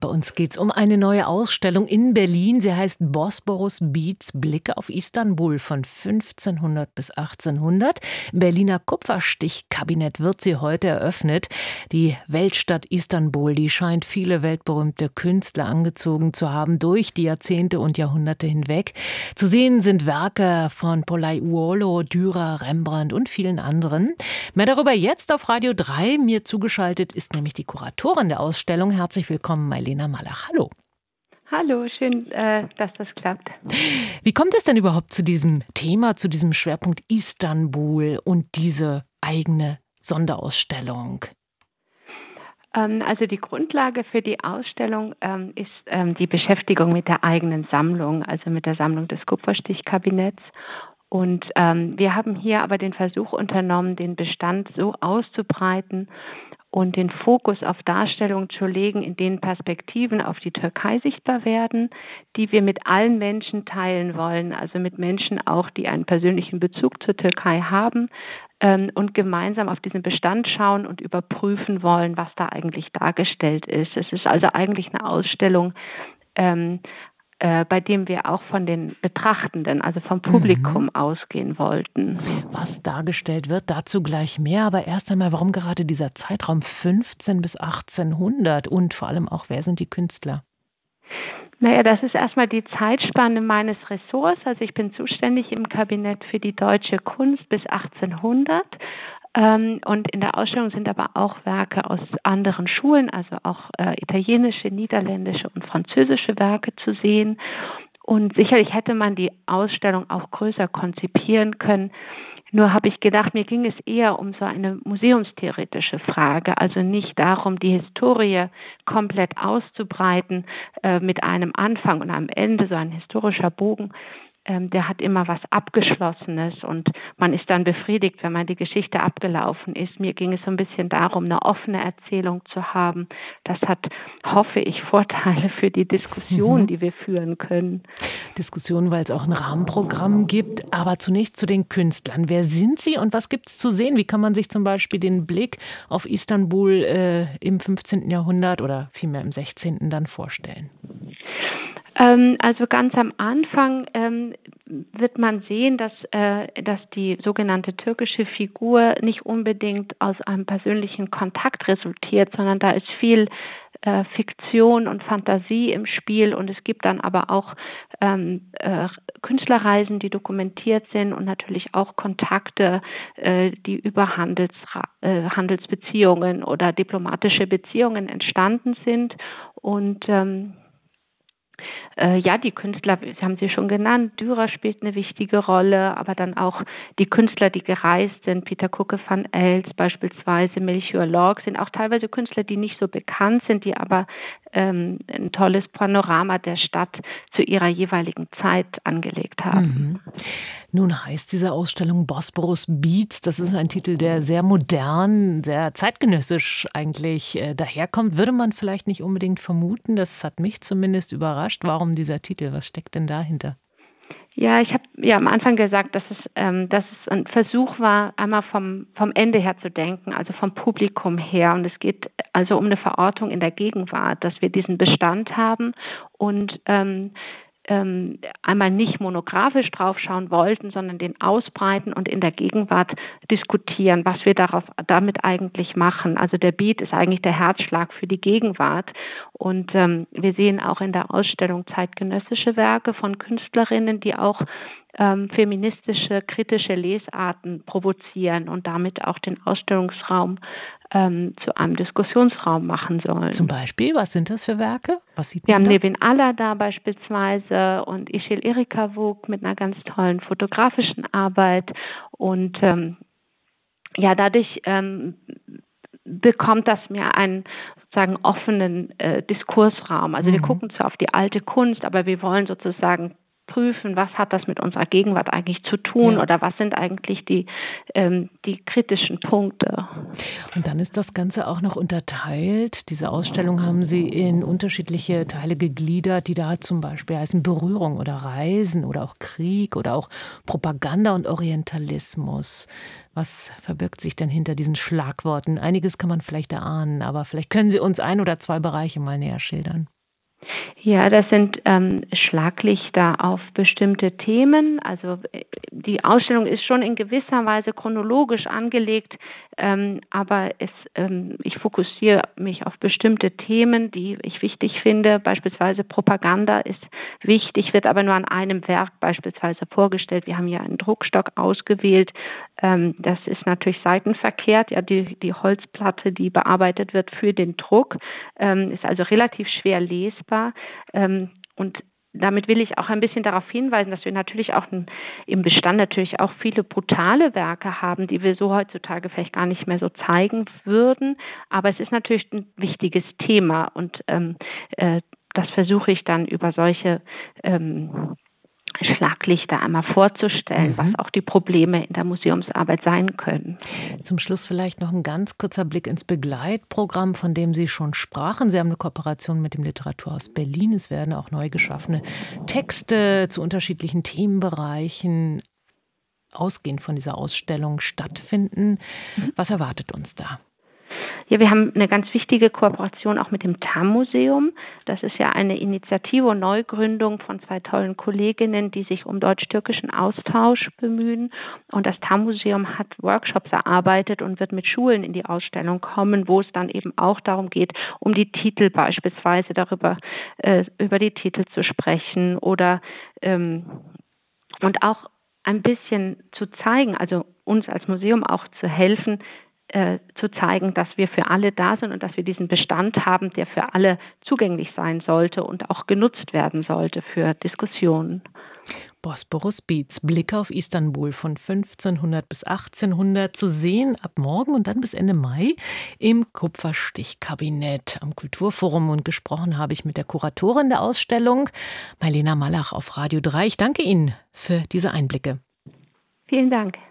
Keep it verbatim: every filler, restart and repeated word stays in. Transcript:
Bei uns geht es um eine neue Ausstellung in Berlin. Sie heißt Bosporus Beats, Blicke auf Istanbul von fünfzehnhundert bis achtzehnhundert. Im Berliner Kupferstichkabinett wird sie heute eröffnet. Die Weltstadt Istanbul, die scheint viele weltberühmte Künstler angezogen zu haben durch die Jahrzehnte und Jahrhunderte hinweg. Zu sehen sind Werke von Pollaiuolo, Dürer, Rembrandt und vielen anderen. Mehr darüber jetzt auf Radio drei. Mir zugeschaltet ist nämlich die Kuratorin der Ausstellung. Herzlich willkommen, Mailena Malach. Hallo. Hallo, schön, äh, dass das klappt. Wie kommt es denn überhaupt zu diesem Thema, zu diesem Schwerpunkt Istanbul und diese eigene Sonderausstellung? Ähm, also die Grundlage für die Ausstellung ähm, ist ähm, die Beschäftigung mit der eigenen Sammlung, also mit der Sammlung des Kupferstichkabinetts. Und ähm, wir haben hier aber den Versuch unternommen, den Bestand so auszubreiten und den Fokus auf Darstellungen zu legen, in denen Perspektiven auf die Türkei sichtbar werden, die wir mit allen Menschen teilen wollen, also mit Menschen auch, die einen persönlichen Bezug zur Türkei haben ähm, und gemeinsam auf diesen Bestand schauen und überprüfen wollen, was da eigentlich dargestellt ist. Es ist also eigentlich eine Ausstellung, ähm, äh, bei dem wir auch von den Betrachtenden, also vom Publikum mhm. ausgehen wollten. Was dargestellt wird, dazu gleich mehr. Aber erst einmal, warum gerade dieser Zeitraum fünfzehn bis achtzehnhundert und vor allem auch, wer sind die Künstler? Naja, das ist erstmal die Zeitspanne meines Ressorts. Also ich bin zuständig im Kabinett für die deutsche Kunst bis achtzehnhundert. Und in der Ausstellung sind aber auch Werke aus anderen Schulen, also auch äh, italienische, niederländische und französische Werke zu sehen. Und sicherlich hätte man die Ausstellung auch größer konzipieren können. Nur habe ich gedacht, mir ging es eher um so eine museumstheoretische Frage, also nicht darum, die Historie komplett auszubreiten äh, mit einem Anfang und einem Ende, so ein historischer Bogen. Ähm, der hat immer was Abgeschlossenes und man ist dann befriedigt, wenn man die Geschichte abgelaufen ist. Mir ging es so ein bisschen darum, eine offene Erzählung zu haben. Das hat, hoffe ich, Vorteile für die Diskussion, mhm. die wir führen können. Diskussion, weil es auch ein Rahmenprogramm gibt. Aber zunächst zu den Künstlern. Wer sind sie und was gibt es zu sehen? Wie kann man sich zum Beispiel den Blick auf Istanbul äh, im fünfzehnten Jahrhundert oder vielmehr im sechzehnten dann vorstellen? Also ganz am Anfang ähm, wird man sehen, dass, äh, dass die sogenannte türkische Figur nicht unbedingt aus einem persönlichen Kontakt resultiert, sondern da ist viel äh, Fiktion und Fantasie im Spiel und es gibt dann aber auch ähm, äh, Künstlerreisen, die dokumentiert sind und natürlich auch Kontakte, äh, die über Handels, äh, Handelsbeziehungen oder diplomatische Beziehungen entstanden sind und ähm, Äh, ja, die Künstler, Sie haben sie schon genannt, Dürer spielt eine wichtige Rolle, aber dann auch die Künstler, die gereist sind, Pieter Cucke van Els beispielsweise, Melchior Lorck, sind auch teilweise Künstler, die nicht so bekannt sind, die aber ähm, ein tolles Panorama der Stadt zu ihrer jeweiligen Zeit angelegt haben. Mhm. Nun heißt diese Ausstellung Bosporus Beats. Das ist ein Titel, der sehr modern, sehr zeitgenössisch eigentlich äh, daherkommt. Würde man vielleicht nicht unbedingt vermuten. Das hat mich zumindest überrascht. Warum dieser Titel? Was steckt denn dahinter? Ja, ich habe ja am Anfang gesagt, dass es, ähm, dass es ein Versuch war, einmal vom, vom Ende her zu denken, also vom Publikum her. Und es geht also um eine Verortung in der Gegenwart, dass wir diesen Bestand haben und ähm, ähm, einmal nicht monografisch draufschauen wollten, sondern den ausbreiten und in der Gegenwart diskutieren, was wir darauf, damit eigentlich machen. Also der Beat ist eigentlich der Herzschlag für die Gegenwart. Und ähm, wir sehen auch in der Ausstellung zeitgenössische Werke von Künstlerinnen, die auch ähm, feministische, kritische Lesarten provozieren und damit auch den Ausstellungsraum ähm, zu einem Diskussionsraum machen sollen. Zum Beispiel, was sind das für Werke? Was sieht Wir man haben da? Nevin Allah da beispielsweise und Işıl Irikavuk mit einer ganz tollen fotografischen Arbeit und ähm, ja, dadurch ähm, bekommt das mir einen sozusagen offenen äh, Diskursraum. Also mhm. wir gucken zwar auf die alte Kunst, aber wir wollen sozusagen prüfen, was hat das mit unserer Gegenwart eigentlich zu tun Ja. oder was sind eigentlich die, ähm, die kritischen Punkte. Und dann ist das Ganze auch noch unterteilt. Diese Ausstellung haben Sie in unterschiedliche Teile gegliedert, die da zum Beispiel heißen Berührung oder Reisen oder auch Krieg oder auch Propaganda und Orientalismus. Was verbirgt sich denn hinter diesen Schlagworten? Einiges kann man vielleicht erahnen, aber vielleicht können Sie uns ein oder zwei Bereiche mal näher schildern. Ja, das sind ähm, Schlaglichter auf bestimmte Themen. Also äh, die Ausstellung ist schon in gewisser Weise chronologisch angelegt, ähm, aber es, ähm, ich fokussiere mich auf bestimmte Themen, die ich wichtig finde. Beispielsweise Propaganda ist wichtig, wird aber nur an einem Werk beispielsweise vorgestellt. Wir haben ja einen Druckstock ausgewählt. Ähm, das ist natürlich seitenverkehrt, ja, die, die Holzplatte, die bearbeitet wird für den Druck, ähm, ist also relativ schwer lesbar. Ähm, und damit will ich auch ein bisschen darauf hinweisen, dass wir natürlich auch im Bestand natürlich auch viele brutale Werke haben, die wir so heutzutage vielleicht gar nicht mehr so zeigen würden. Aber es ist natürlich ein wichtiges Thema und ähm, äh, das versuche ich dann über solche ähm, Schlaglichter einmal vorzustellen, was Mhm. auch die Probleme in der Museumsarbeit sein können. Zum Schluss vielleicht noch ein ganz kurzer Blick ins Begleitprogramm, von dem Sie schon sprachen. Sie haben eine Kooperation mit dem Literaturhaus Berlin. Es werden auch neu geschaffene Texte zu unterschiedlichen Themenbereichen ausgehend von dieser Ausstellung stattfinden. Was erwartet uns da? Ja, wir haben eine ganz wichtige Kooperation auch mit dem Tamm-Museum. Das ist ja eine Initiative und Neugründung von zwei tollen Kolleginnen, die sich um deutsch-türkischen Austausch bemühen. Und das Tamm-Museum hat Workshops erarbeitet und wird mit Schulen in die Ausstellung kommen, wo es dann eben auch darum geht, um die Titel beispielsweise darüber, äh, über die Titel zu sprechen oder ähm, und auch ein bisschen zu zeigen, also uns als Museum auch zu helfen, äh, zu zeigen, dass wir für alle da sind und dass wir diesen Bestand haben, der für alle zugänglich sein sollte und auch genutzt werden sollte für Diskussionen. Bosporus Beats, Blicke auf Istanbul von fünfzehnhundert bis achtzehnhundert zu sehen ab morgen und dann bis Ende Mai im Kupferstichkabinett am Kulturforum. Und gesprochen habe ich mit der Kuratorin der Ausstellung, Marlena Malach auf Radio drei. Ich danke Ihnen für diese Einblicke. Vielen Dank.